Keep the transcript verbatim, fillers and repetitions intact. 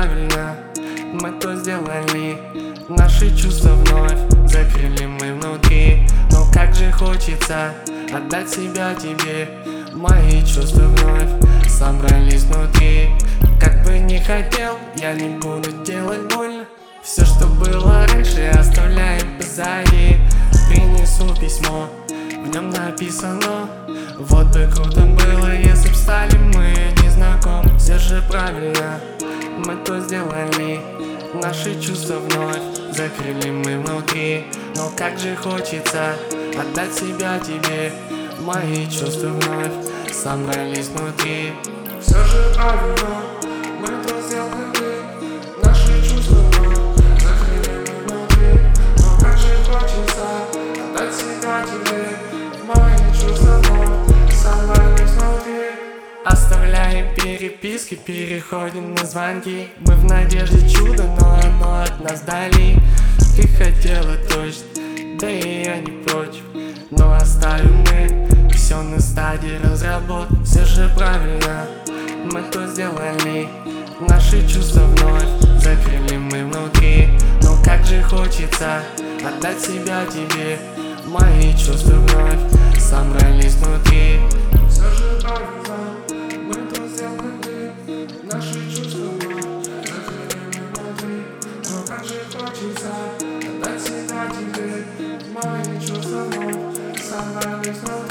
правильно, мы то сделали. Наши чувства вновь закрыли мы внутри. Но как же хочется отдать себя тебе. Мои чувства вновь собрались внутри. Как бы не хотел, я не буду делать больно. Все, что было раньше, оставляем позади. Принесу письмо, в нем написано: вот бы круто было, если б стали мы незнакомы. Все же правильно, мы то сделали. Наши чувства вновь закрыли мы внутри. Но как же хочется отдать себя тебе. Мои чувства вновь собрались внутри. Все же правильно, мы то сделали. Наши чувства вновь закрыли мы внутри. Но как же хочется отдать себя тебе. Мои чувства вновь собрались внутри. Оставляем переписки, переходим на звонки. Мы в надежде чуда, но оно от нас дали. Ты хотела точно, да и я не против. Но оставим мы все на стадии разработки. Все же правильно, мы то сделали. Наши чувства вновь закрыли мы внутри. Но как же хочется отдать себя тебе. Мои чувства вновь собрались внутри. Все же правильно, мы то сделали. Наши чувства вновь закрыли мы внутри. Но как же хочется отдать себя тебе. Мои чувства вновь собрались внутри.